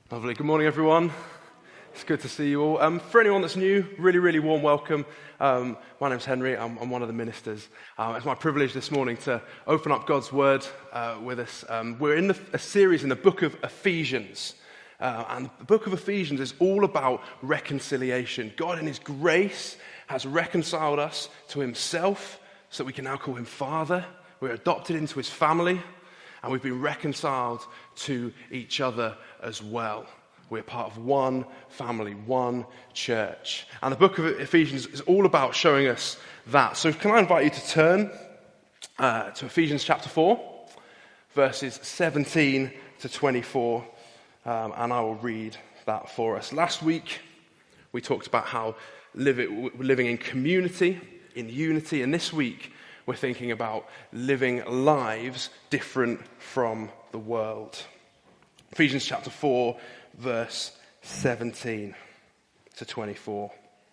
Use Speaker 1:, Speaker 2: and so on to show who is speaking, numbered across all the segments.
Speaker 1: Lovely. Good morning, everyone. It's good to see you all. For anyone that's new, really warm welcome. My name's Henry. I'm one of the ministers. It's my privilege this morning to open up God's Word with us. We're in a series in the book of Ephesians. And the book of Ephesians is all about reconciliation. God in His grace has reconciled us to Himself so that we can now call Him Father. We're adopted into His family. And we've been reconciled to each other as well. We're part of one family, one church. And the book of Ephesians is all about showing us that. So can I invite you to turn to Ephesians chapter 4, verses 17 to 24. And I will read that for us. Last week, we talked about how living in community, in unity. And this week, we're thinking about living lives different from the world. Ephesians chapter 4, verse 17 to 24.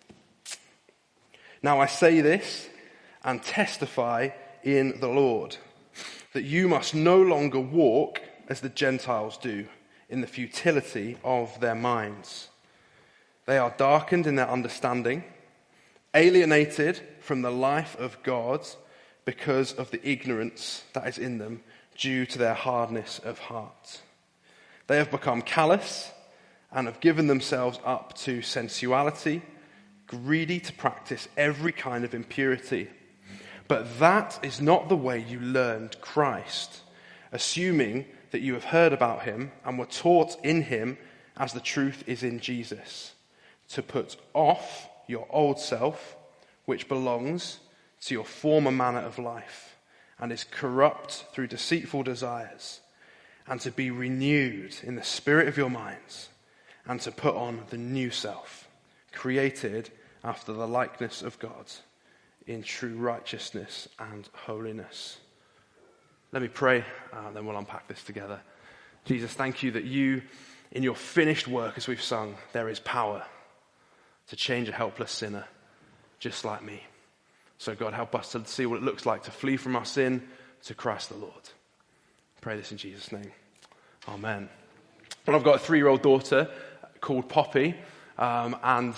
Speaker 1: Now I say this and testify in the Lord, that you must no longer walk as the Gentiles do, in the futility of their minds. They are darkened in their understanding, alienated from the life of God, because of the ignorance that is in them due to their hardness of heart. They have become callous and have given themselves up to sensuality, greedy to practice every kind of impurity. But that is not the way you learned Christ, assuming that you have heard about Him and were taught in Him as the truth is in Jesus, to put off your old self, which belongs to your former manner of life and is corrupt through deceitful desires, and to be renewed in the spirit of your minds, and to put on the new self, created after the likeness of God, in true righteousness and holiness. Let me pray, and then we'll unpack this together. Jesus, thank you that you, in your finished work, as we've sung, there is power to change a helpless sinner just like me. So God, help us to see what it looks like to flee from our sin to Christ the Lord. I pray this in Jesus' name. Amen. Well, I've got a 3-year-old daughter called Poppy, and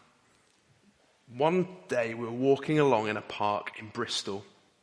Speaker 1: one day we were walking along in a park in Bristol.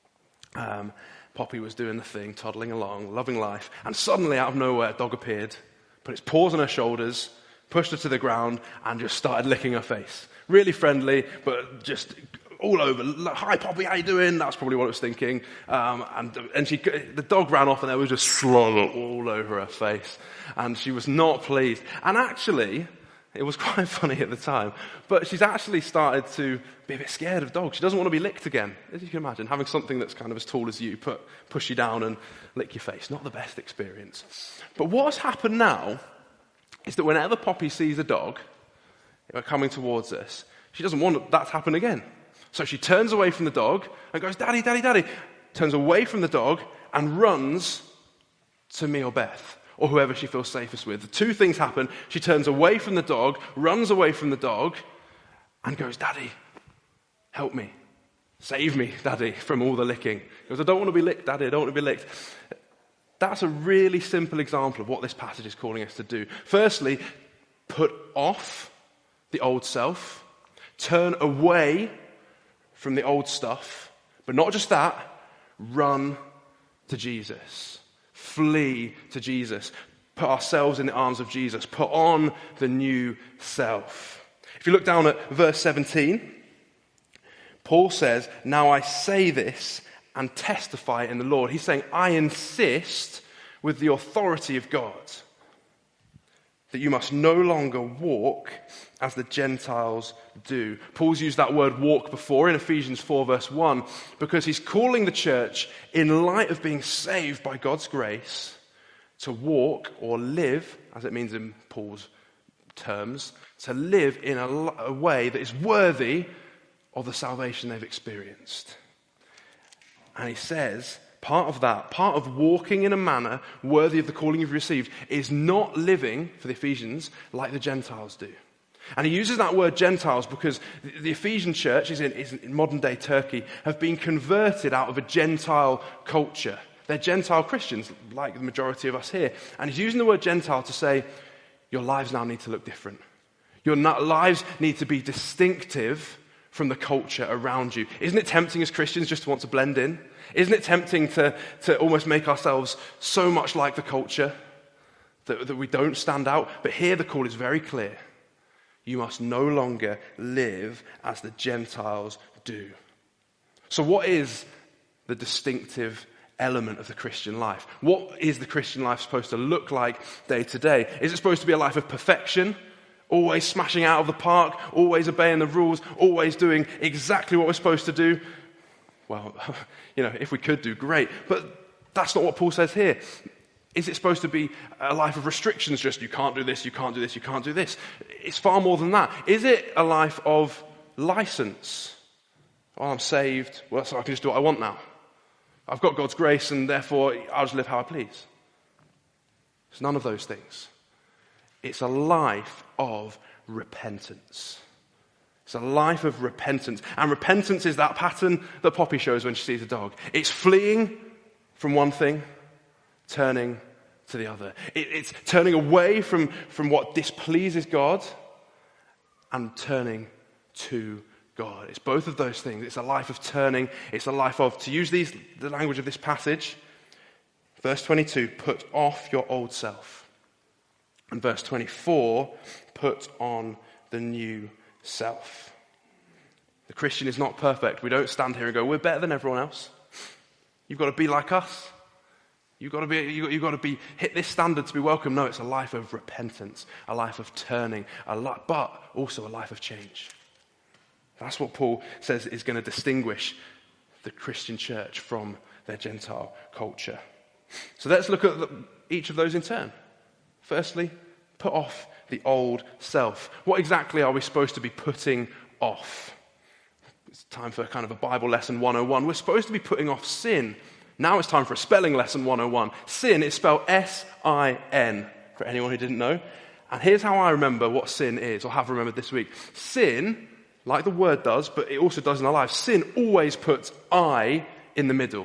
Speaker 1: Poppy was doing the thing, toddling along, loving life, and suddenly out of nowhere a dog appeared, put its paws on her shoulders, pushed her to the ground, and just started licking her face. Really friendly, but just all over. Hi, Poppy, how you doing? That's probably what I was thinking. And the dog ran off, and there was just slobber all over her face. And she was not pleased. And actually, it was quite funny at the time, but she's actually started to be a bit scared of dogs. She doesn't want to be licked again. As you can imagine, having something that's kind of as tall as you push you down and lick your face. Not the best experience. But what's happened now is that whenever Poppy sees a dog coming towards us, she doesn't want that to happen again. So she turns away from the dog and goes, Daddy, Daddy, Daddy. Turns away from the dog and runs to me or Beth, or whoever she feels safest with. The two things happen. She turns away from the dog, runs away from the dog, and goes, Daddy, help me. Save me, Daddy, from all the licking. She goes, I don't want to be licked, Daddy, I don't want to be licked. That's a really simple example of what this passage is calling us to do. Firstly, put off the old self, turn away from the old stuff, but not just that, run to Jesus. Flee to Jesus. Put ourselves in the arms of Jesus. Put on the new self. If you look down at verse 17, Paul says, now I say this and testify in the Lord. He's saying, I insist with the authority of God that you must no longer walk as the Gentiles do. Paul's used that word walk before in Ephesians 4 verse 1 because he's calling the church, in light of being saved by God's grace, to walk or live, as it means in Paul's terms, to live in a way that is worthy of the salvation they've experienced. And he says, part of walking in a manner worthy of the calling you've received is not living, for the Ephesians, like the Gentiles do. And he uses that word Gentiles because the Ephesian church is in modern-day Turkey, have been converted out of a Gentile culture. They're Gentile Christians, like the majority of us here. And he's using the word Gentile to say, your lives now need to look different. Your lives need to be distinctive from the culture around you. Isn't it tempting as Christians just to want to blend in? Isn't it tempting to almost make ourselves so much like the culture that we don't stand out? But here the call is very clear. You must no longer live as the Gentiles do. So what is the distinctive element of the Christian life? What is the Christian life supposed to look like day to day? Is it supposed to be a life of perfection? Always smashing out of the park, always obeying the rules, always doing exactly what we're supposed to do? Well, if we could do, great. But that's not what Paul says here. Is it supposed to be a life of restrictions, just you can't do this, you can't do this, you can't do this? It's far more than that. Is it a life of license? Well, I'm saved, well, so I can just do what I want now. I've got God's grace and therefore I'll just live how I please. It's none of those things. It's a life of repentance. It's a life of repentance. And repentance is that pattern that Poppy shows when she sees a dog. It's fleeing from one thing, turning to the other. It's turning away from what displeases God and turning to God. It's both of those things. It's a life of turning. It's a life of, to use the language of this passage, verse 22, put off your old self. And verse 24, put on the new self. The Christian is not perfect. We don't stand here and go, we're better than everyone else. You've got to be like us. You've got to be hit this standard to be welcome. No, it's a life of repentance, a life of turning, but also a life of change. That's what Paul says is going to distinguish the Christian church from their Gentile culture. So let's look at each of those in turn. Firstly, put off the old self. What exactly are we supposed to be putting off? It's time for kind of a Bible lesson 101. We're supposed to be putting off sin. Now it's time for a spelling lesson 101. Sin is spelled S-I-N, for anyone who didn't know. And here's how I remember what sin is, or have remembered this week. Sin, like the word does, but it also does in our lives, sin always puts I in the middle.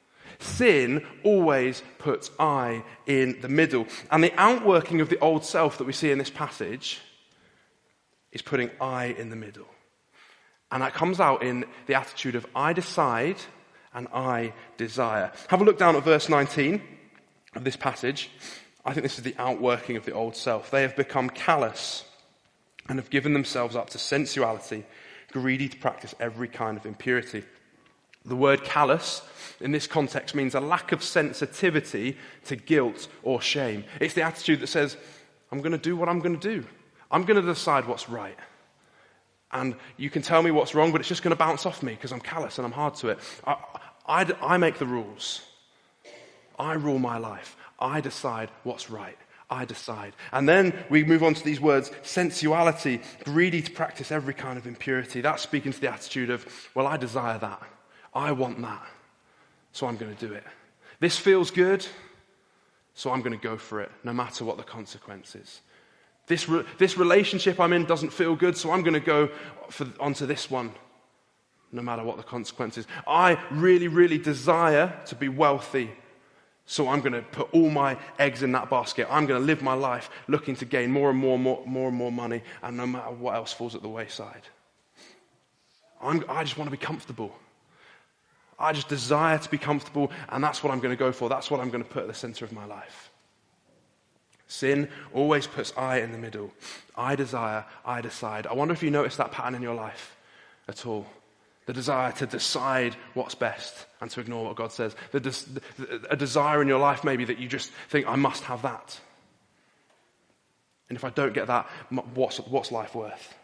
Speaker 1: Sin always puts I in the middle. And the outworking of the old self that we see in this passage is putting I in the middle. And that comes out in the attitude of I decide and I desire. Have a look down at verse 19 of this passage. I think this is the outworking of the old self. They have become callous and have given themselves up to sensuality, greedy to practice every kind of impurity. The word callous in this context means a lack of sensitivity to guilt or shame. It's the attitude that says, I'm going to do what I'm going to do. I'm going to decide what's right. And you can tell me what's wrong, but it's just going to bounce off me because I'm callous and I'm hard to it. I make the rules. I rule my life. I decide what's right. I decide. And then we move on to these words, sensuality, greedy to practice every kind of impurity. That's speaking to the attitude of, well, I desire that. I want that, so I'm going to do it. This feels good, so I'm going to go for it, no matter what the consequences. This relationship I'm in doesn't feel good, so I'm going to go onto this one, no matter what the consequences. I really, really desire to be wealthy, so I'm going to put all my eggs in that basket. I'm going to live my life looking to gain more and more money, and no matter what else falls at the wayside. I just want to be comfortable. I just desire to be comfortable, and that's what I'm going to go for. That's what I'm going to put at the center of my life. Sin always puts I in the middle. I desire, I decide. I wonder if you notice that pattern in your life at all. The desire to decide what's best and to ignore what God says. A desire in your life maybe that you just think, I must have that. And if I don't get that, what's life worth?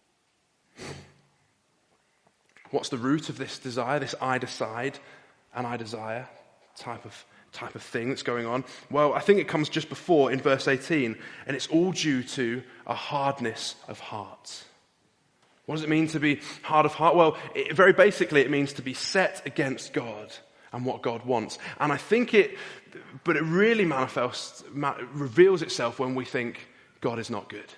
Speaker 1: What's the root of this desire, this I decide and I desire type of thing that's going on? Well, I think it comes just before in verse 18, and it's all due to a hardness of heart. What does it mean to be hard of heart? Well, very basically it means to be set against God and what God wants. And I think it really reveals itself when we think God is not good.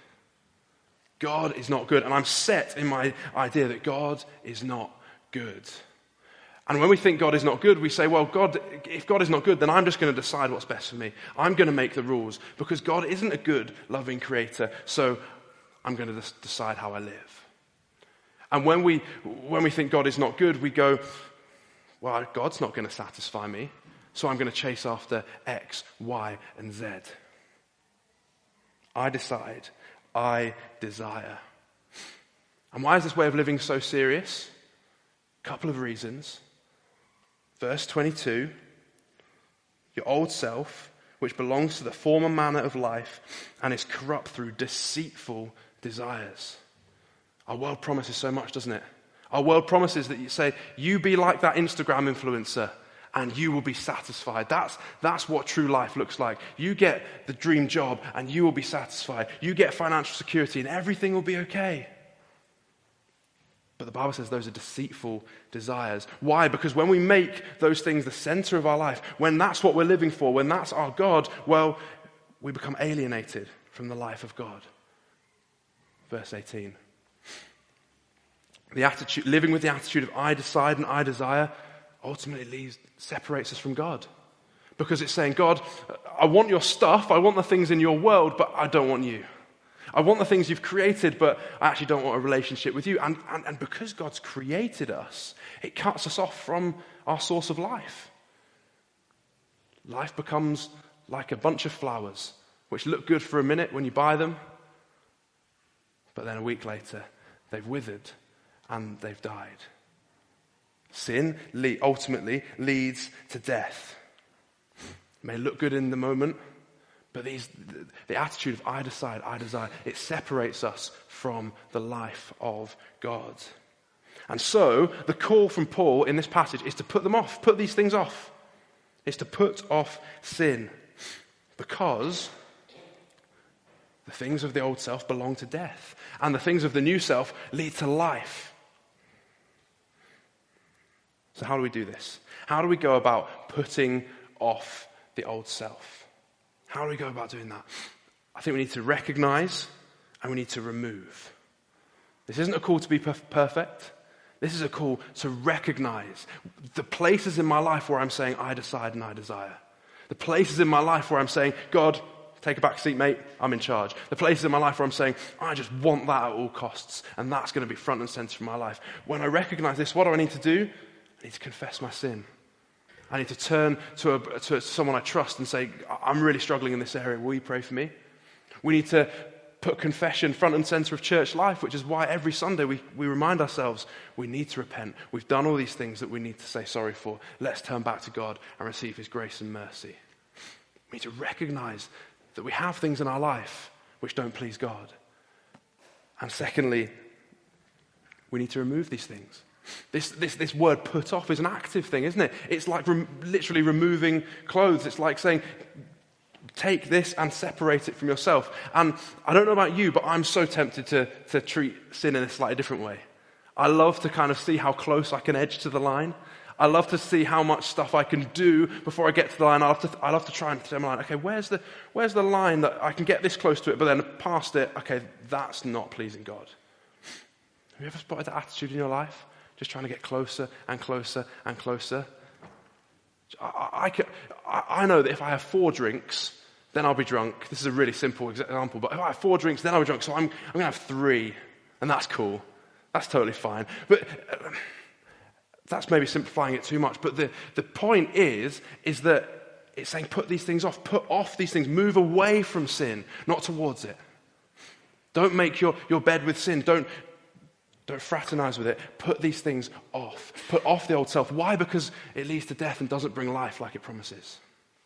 Speaker 1: God is not good, and I'm set in my idea that God is not good. And when we think God is not good, we say, well, God, if God is not good, then I'm just going to decide what's best for me. I'm going to make the rules because God isn't a good, loving creator, so I'm going to decide how I live. And when we think God is not good, we go, well, God's not going to satisfy me, so I'm going to chase after X, Y, and Z. I decide. I desire. And why is this way of living so serious? A couple of reasons. Verse 22, your old self, which belongs to the former manner of life and is corrupt through deceitful desires. Our world promises so much, doesn't it? Our world promises that you say, you be like that Instagram influencer and you will be satisfied. That's what true life looks like. You get the dream job and you will be satisfied. You get financial security and everything will be okay. But the Bible says those are deceitful desires. Why? Because when we make those things the center of our life, when that's what we're living for, when that's our God, well, we become alienated from the life of God. Verse 18. Living with the attitude of I decide and I desire ultimately separates us from God. Because it's saying, God, I want your stuff, I want the things in your world, but I don't want you. I want the things you've created, but I actually don't want a relationship with you. And because God's created us, it cuts us off from our source of life. Life becomes like a bunch of flowers, which look good for a minute when you buy them, but then a week later, they've withered and they've died. Sin ultimately leads to death. It may look good in the moment, but the attitude of I decide, I desire, it separates us from the life of God. And so, the call from Paul in this passage is to put them off, put these things off. It's to put off sin. Because the things of the old self belong to death. And the things of the new self lead to life. So how do we do this? How do we go about putting off the old self? How do we go about doing that? I think we need to recognize and we need to remove. This isn't a call to be perfect. This is a call to recognize the places in my life where I'm saying, I decide and I desire. The places in my life where I'm saying, God, take a back seat, mate, I'm in charge. The places in my life where I'm saying, I just want that at all costs, and that's going to be front and center in my life. When I recognize this, what do I need to do? I need to confess my sin. I need to turn to someone I trust and say, I'm really struggling in this area. Will you pray for me? We need to put confession front and center of church life, which is why every Sunday we remind ourselves we need to repent. We've done all these things that we need to say sorry for. Let's turn back to God and receive his grace and mercy. We need to recognize that we have things in our life which don't please God. And secondly, we need to remove these things. This word put off is an active thing, isn't it? It's like literally removing clothes. It's like saying, take this and separate it from yourself. And I don't know about you, but I'm so tempted to treat sin in a slightly different way. I love to kind of see how close I can edge to the line. I love to see how much stuff I can do before I get to the line. I love to try and say, okay, where's the line that I can get this close to it, but then past it, okay, that's not pleasing God. Have you ever spotted that attitude in your life? Just trying to get closer and closer and closer. I know that if I have 4 drinks, then I'll be drunk. This is a really simple example, but if I have 4 drinks, then I'll be drunk. So I'm going to have 3, and that's cool. That's totally fine. But that's maybe simplifying it too much. But the point is that it's saying put these things off. Put off these things. Move away from sin, not towards it. Don't make your bed with sin. Don't fraternize with it. Put these things off. Put off the old self. Why? Because it leads to death and doesn't bring life like it promises.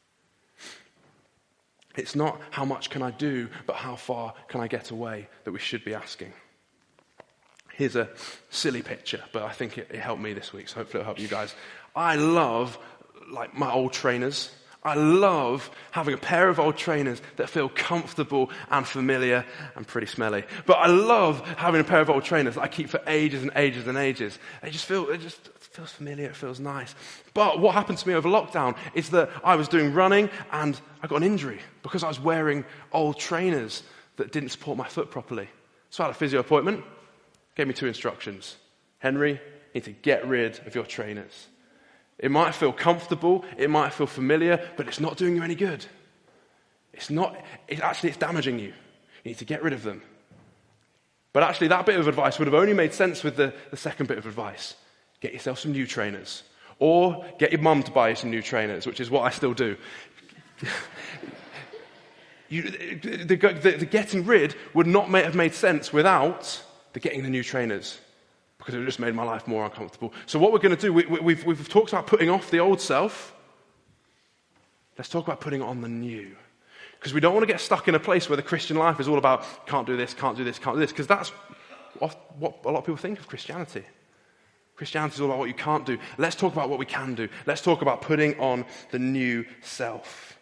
Speaker 1: It's not how much can I do, but how far can I get away that we should be asking. Here's a silly picture, but I think it helped me this week, so hopefully it'll help you guys. I love my old trainers. I love having a pair of old trainers that feel comfortable and familiar and pretty smelly. But I love having a pair of old trainers that I keep for ages and ages and ages. It just feels familiar, it feels nice. But what happened to me over lockdown is that I was doing running and I got an injury because I was wearing old trainers that didn't support my foot properly. So I had a physio appointment, gave me 2 instructions. Henry, you need to get rid of your trainers. It might feel comfortable, it might feel familiar, but it's not doing you any good. It's damaging you. You need to get rid of them. But actually, that bit of advice would have only made sense with the second bit of advice. Get yourself some new trainers. Or get your mum to buy you some new trainers, which is what I still do. The getting rid would not have made sense without the getting the new trainers, because it would have just made my life more uncomfortable. So what we're going to do, we've talked about putting off the old self. Let's talk about putting on the new. Because we don't want to get stuck in a place where the Christian life is all about can't do this, can't do this, can't do this, because that's what a lot of people think of Christianity. Christianity is all about what you can't do. Let's talk about what we can do. Let's talk about putting on the new self.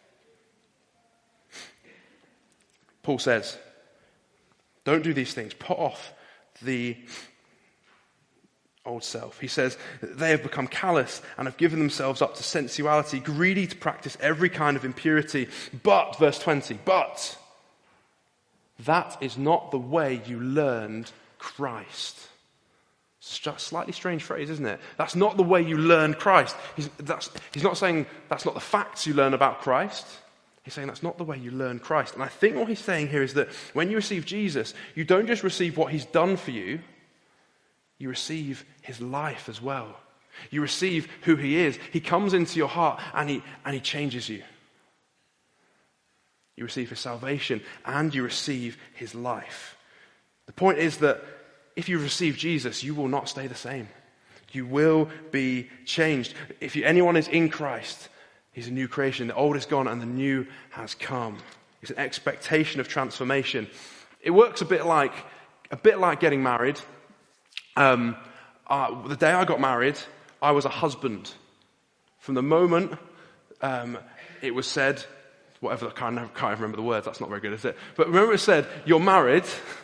Speaker 1: Paul says, don't do these things. Put off the old self. He says, they have become callous and have given themselves up to sensuality, greedy to practice every kind of impurity. But, verse 20, but that is not the way you learned Christ. Slightly strange phrase, isn't it? That's not the way you learn Christ. He's not saying that's not the facts you learn about Christ. He's saying that's not the way you learn Christ. And I think what he's saying here is that when you receive Jesus, you don't just receive what he's done for you, you receive his life as well. You receive who he is. He comes into your heart and he changes you. You receive his salvation and you receive his life. The point is that if you receive Jesus, you will not stay the same. You will be changed. If anyone is in Christ, he's a new creation. The old is gone and the new has come. It's an expectation of transformation. It works a bit like getting married. The day I got married, I was a husband. From the moment it was said, whatever, I can't even remember the words, that's not very good, is it? But remember it said, you're married,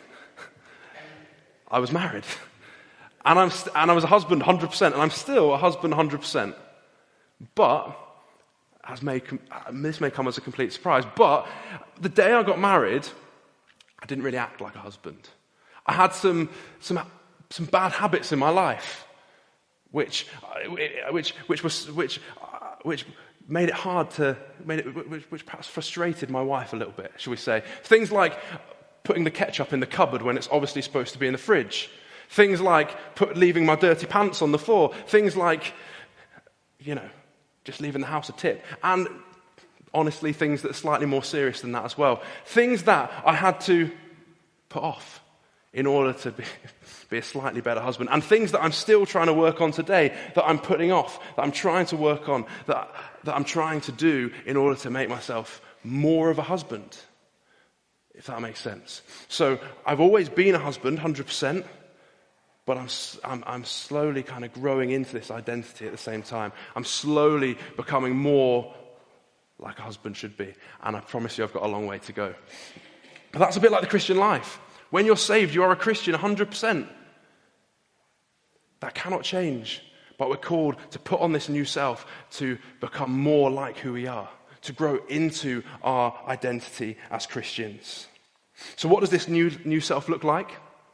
Speaker 1: I was married. And I was a husband 100%, and I'm still a husband 100%. But, this may come as a complete surprise, but the day I got married, I didn't really act like a husband. I had some bad habits in my life, which made it hard which perhaps frustrated my wife a little bit, shall we say. Things like putting the ketchup in the cupboard when it's obviously supposed to be in the fridge. Things like leaving my dirty pants on the floor. Things like, just leaving the house a tip. And honestly, things that are slightly more serious than that as well. Things that I had to put off in order to be a slightly better husband. And things that I'm still trying to work on today, that I'm putting off, that I'm trying to work on, that I'm trying to do in order to make myself more of a husband. If that makes sense. So I've always been a husband, 100%, but I'm slowly kind of growing into this identity at the same time. I'm slowly becoming more like a husband should be. And I promise you I've got a long way to go. But that's a bit like the Christian life. When you're saved, you are a Christian 100%. That cannot change. But we're called to put on this new self to become more like who we are, to grow into our identity as Christians. So what does this new self look like?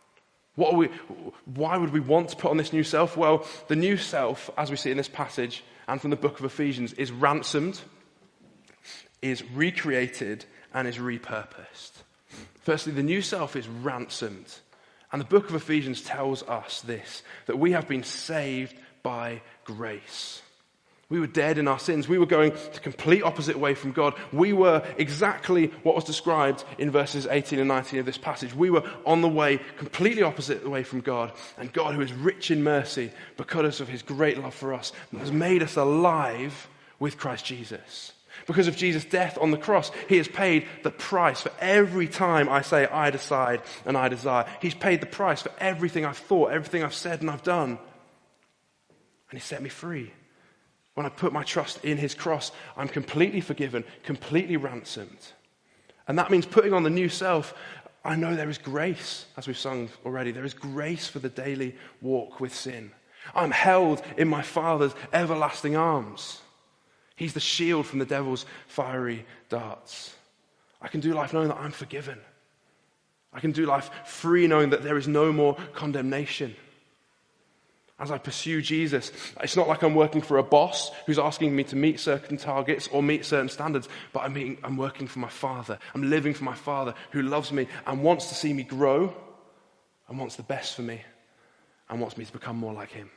Speaker 1: Why would we want to put on this new self? Well, the new self, as we see in this passage and from the book of Ephesians, is ransomed, is recreated, and is repurposed. Firstly, the new self is ransomed. And the book of Ephesians tells us this, that we have been saved by grace. We were dead in our sins. We were going the complete opposite way from God. We were exactly what was described in verses 18 and 19 of this passage. We were on the way, completely opposite way from God. And God, who is rich in mercy, because of his great love for us, has made us alive with Christ Jesus. Because of Jesus' death on the cross, he has paid the price for every time I say I decide and I desire. He's paid the price for everything I've thought, everything I've said and I've done. And he set me free. When I put my trust in his cross, I'm completely forgiven, completely ransomed. And that means putting on the new self. I know there is grace, as we've sung already. There is grace for the daily walk with sin. I'm held in my Father's everlasting arms. He's the shield from the devil's fiery darts. I can do life knowing that I'm forgiven. I can do life free knowing that there is no more condemnation. As I pursue Jesus, it's not like I'm working for a boss who's asking me to meet certain targets or meet certain standards, but I'm working for my Father. I'm living for my Father who loves me and wants to see me grow and wants the best for me and wants me to become more like him.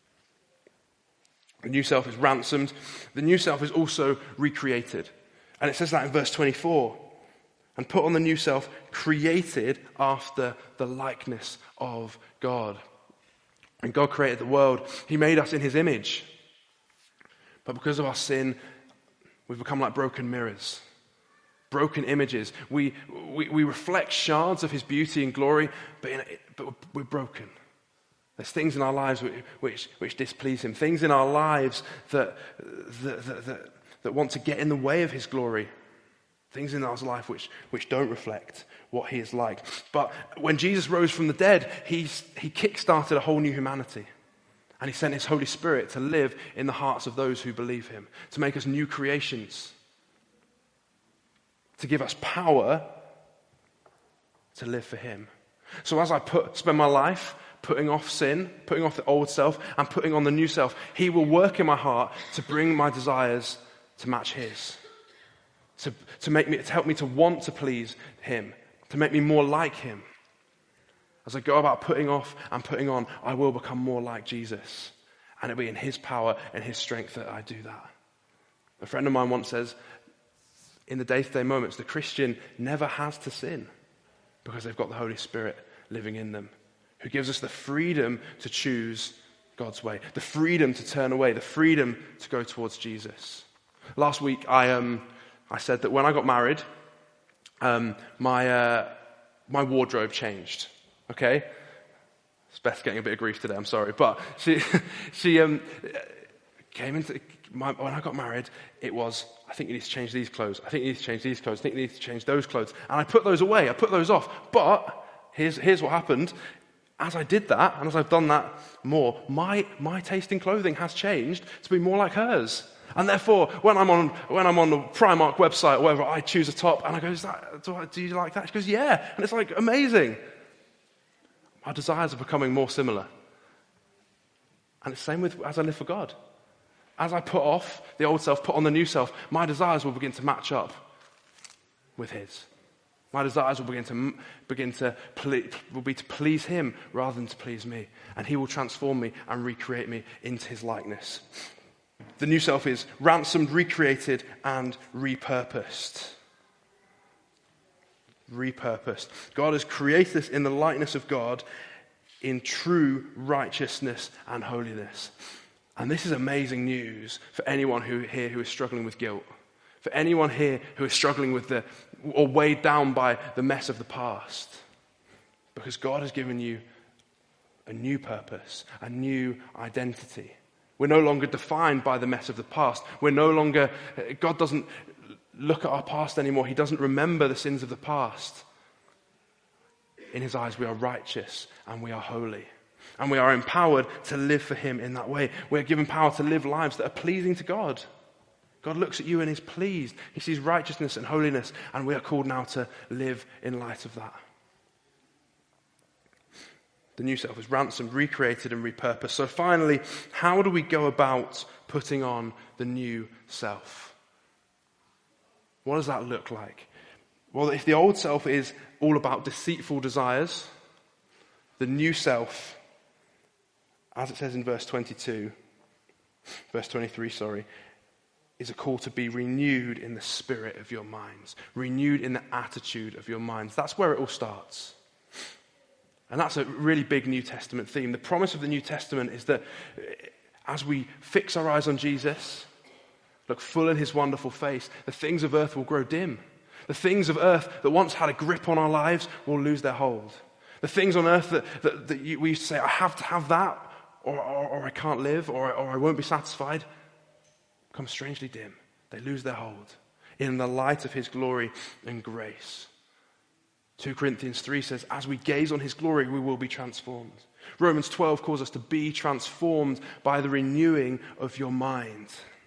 Speaker 1: The new self is ransomed. The new self is also recreated. And it says that in verse 24. And put on the new self, created after the likeness of God. And God created the world. He made us in his image. But because of our sin, we've become like broken mirrors. Broken images. We reflect shards of his beauty and glory, but we're broken. There's things in our lives which displease him. Things in our lives that want to get in the way of his glory. Things in our life which don't reflect what he is like. But when Jesus rose from the dead, he kick-started a whole new humanity. And he sent his Holy Spirit to live in the hearts of those who believe him, to make us new creations, to give us power to live for him. So as I spend my life putting off sin, putting off the old self, and putting on the new self, he will work in my heart to bring my desires to match his. To help me to want to please him, to make me more like him. As I go about putting off and putting on, I will become more like Jesus. And it'll be in his power and his strength that I do that. A friend of mine once says, in the day-to-day moments, the Christian never has to sin because they've got the Holy Spirit living in them, who gives us the freedom to choose God's way, the freedom to turn away, the freedom to go towards Jesus. Last week, I said that when I got married, my wardrobe changed. Okay? It's Beth getting a bit of grief today, I'm sorry. But she came into, when I got married, it was, I think you need to change these clothes. I think you need to change these clothes. I think you need to change those clothes. And I put those away. I put those off. But here's what happened. As I did that, and as I've done that more, my taste in clothing has changed to be more like hers. And therefore, when I'm on the Primark website or whatever, I choose a top and I go, do you like that? She goes, yeah. And it's like amazing. Our desires are becoming more similar. And it's the same with as I live for God. As I put off the old self, put on the new self, my desires will begin to match up with his. My desires will be to please him rather than to please me. And he will transform me and recreate me into his likeness. The new self is ransomed, recreated, and repurposed. Repurposed. God has created us in the likeness of God in true righteousness and holiness. And this is amazing news for anyone who is struggling with guilt. For anyone here who is struggling with or weighed down by the mess of the past. Because God has given you a new purpose, a new identity. We're no longer defined by the mess of the past. God doesn't look at our past anymore. He doesn't remember the sins of the past. In his eyes, we are righteous and we are holy. And we are empowered to live for him in that way. We're given power to live lives that are pleasing to God. God looks at you and is pleased. He sees righteousness and holiness, and we are called now to live in light of that. The new self is ransomed, recreated, and repurposed. So finally, how do we go about putting on the new self? What does that look like? Well, if the old self is all about deceitful desires, the new self, as it says in verse 23, is a call to be renewed in the spirit of your minds, renewed in the attitude of your minds. That's where it all starts. And that's a really big New Testament theme. The promise of the New Testament is that as we fix our eyes on Jesus, look full in his wonderful face, the things of earth will grow dim. The things of earth that once had a grip on our lives will lose their hold. The things on earth that we used to say, I have to have that, or I can't live, or I won't be satisfied, become strangely dim. They lose their hold in the light of his glory and grace. 2 Corinthians 3 says, as we gaze on his glory, we will be transformed. Romans 12 calls us to be transformed by the renewing of your mind.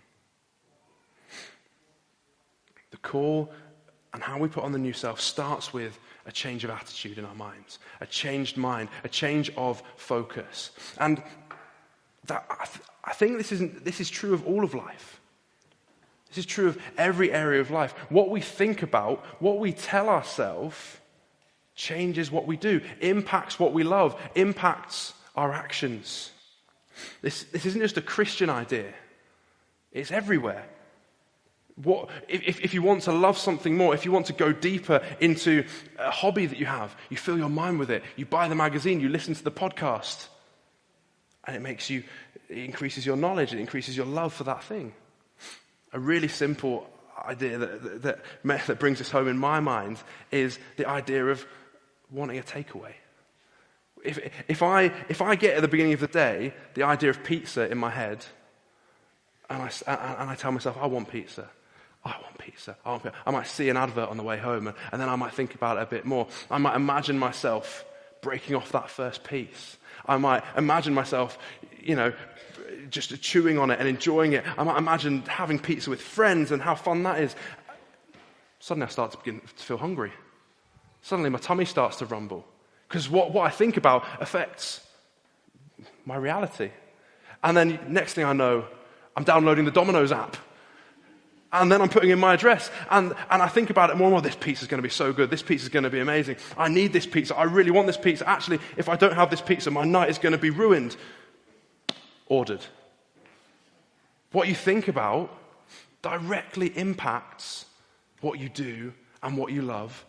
Speaker 1: The call and how we put on the new self starts with a change of attitude in our minds, a changed mind, a change of focus. And I think this is true of all of life. This is true of every area of life. What we think about, what we tell ourselves, changes what we do, impacts what we love, impacts our actions. This isn't just a Christian idea. It's everywhere. If you want to love something more, if you want to go deeper into a hobby that you have, you fill your mind with it. You buy the magazine, you listen to the podcast, and it increases your knowledge, it increases your love for that thing. A really simple idea that brings this home in my mind is the idea of wanting a takeaway. If I get at the beginning of the day the idea of pizza in my head, and I tell myself, I want pizza. I might see an advert on the way home, and then I might think about it a bit more. I might imagine myself breaking off that first piece. I might imagine myself, just chewing on it and enjoying it. I might imagine having pizza with friends and how fun that is. Suddenly I start to begin to feel hungry. Suddenly my tummy starts to rumble. Because what I think about affects my reality. And then next thing I know, I'm downloading the Domino's app. And then I'm putting in my address. And I think about it more and more. This pizza's going to be so good. This pizza's going to be amazing. I need this pizza. I really want this pizza. Actually, if I don't have this pizza, my night is going to be ruined. Ordered. What you think about directly impacts what you do and what you love.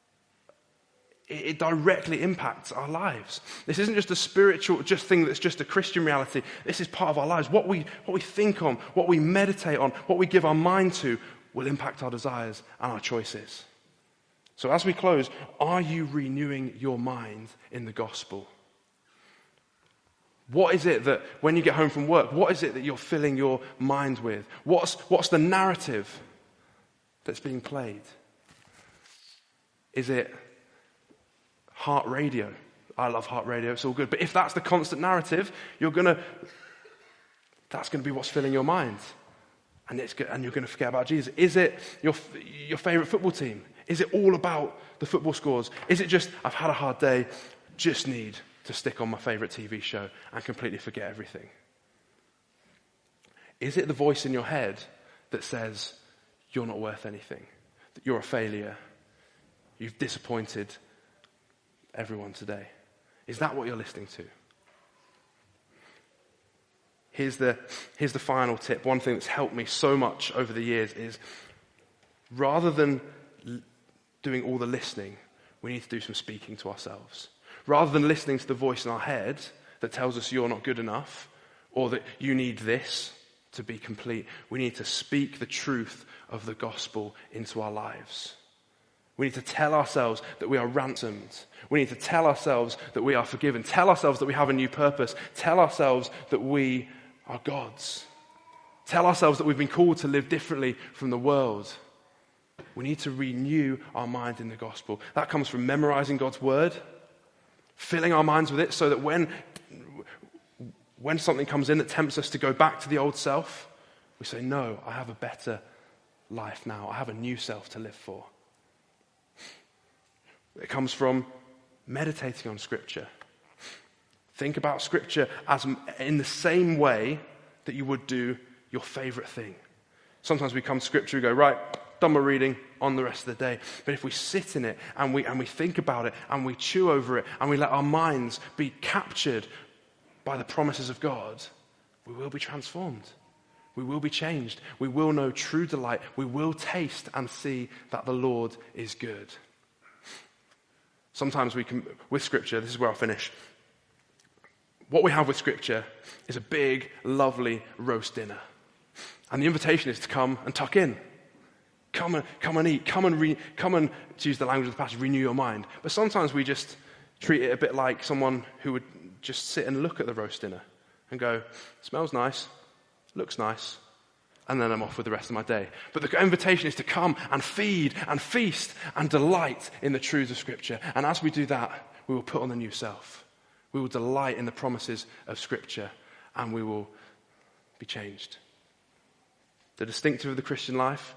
Speaker 1: It directly impacts our lives. This isn't just a spiritual thing that's just a Christian reality. This is part of our lives. What we think on, what we meditate on, what we give our mind to will impact our desires and our choices. So as we close, are you renewing your mind in the gospel? What is it that when you get home from work, what is it that you're filling your mind with? What's the narrative that's being played? Is it heart radio? I love heart radio, it's all good. But if that's the constant narrative, that's going to be what's filling your mind. And you're going to forget about Jesus. Is it your favorite football team? Is it all about the football scores? Is it just, I've had a hard day, just need to stick on my favorite TV show and completely forget everything? Is it the voice in your head that says, you're not worth anything, that you're a failure, you've disappointed everyone today? Is that what you're listening to? Here's the final tip. One thing that's helped me so much over the years is, rather than doing all the listening, we need to do some speaking to ourselves. Rather than listening to the voice in our head that tells us you're not good enough, or that you need this to be complete, we need to speak the truth of the gospel into our lives. We need to tell ourselves that we are ransomed. We need to tell ourselves that we are forgiven. Tell ourselves that we have a new purpose. Tell ourselves that we are God's. Tell ourselves that we've been called to live differently from the world. We need to renew our mind in the gospel. That comes from memorizing God's word, filling our minds with it so that when something comes in that tempts us to go back to the old self, we say, no, I have a better life now. I have a new self to live for. It comes from meditating on Scripture. Think about Scripture as in the same way that you would do your favorite thing. Sometimes we come to Scripture and go, right, done my reading, on the rest of the day. But if we sit in it and we think about it and we chew over it and we let our minds be captured by the promises of God, we will be transformed. We will be changed. We will know true delight. We will taste and see that the Lord is good. Sometimes we can, with Scripture, this is where I'll finish. What we have with Scripture is a big, lovely roast dinner. And the invitation is to come and tuck in. Come and eat. Come and, to use the language of the passage, renew your mind. But sometimes we just treat it a bit like someone who would just sit and look at the roast dinner and go, smells nice, looks nice, and then I'm off with the rest of my day. But the invitation is to come and feed and feast and delight in the truths of Scripture. And as we do that, we will put on the new self. We will delight in the promises of Scripture, and we will be changed. The distinctive of the Christian life: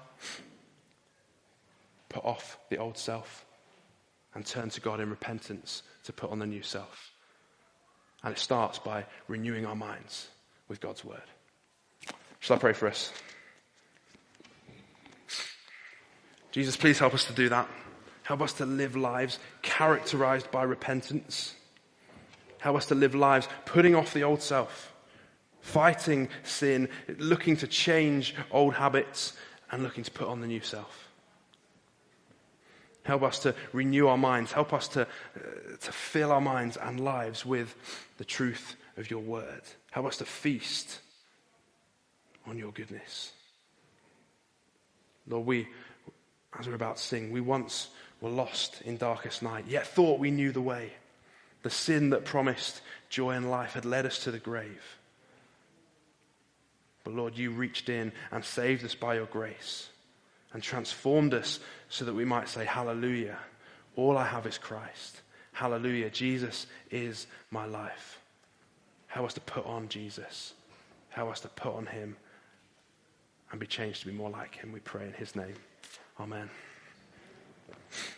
Speaker 1: put off the old self and turn to God in repentance to put on the new self. And it starts by renewing our minds. with God's word. Shall I pray for us? Jesus, please help us to do that. Help us to live lives characterized by repentance. Help us to live lives putting off the old self, fighting sin, looking to change old habits, and looking to put on the new self. Help us to renew our minds. Help us to fill our minds and lives with the truth of your word. Help us to feast on your goodness. Lord, we, as we're about to sing, we once were lost in darkest night, yet thought we knew the way. The sin that promised joy and life had led us to the grave. But Lord, you reached in and saved us by your grace and transformed us so that we might say, hallelujah, all I have is Christ. Hallelujah, Jesus is my life. Help us to put on Jesus. Help us to put on him and be changed to be more like him, we pray in his name. Amen.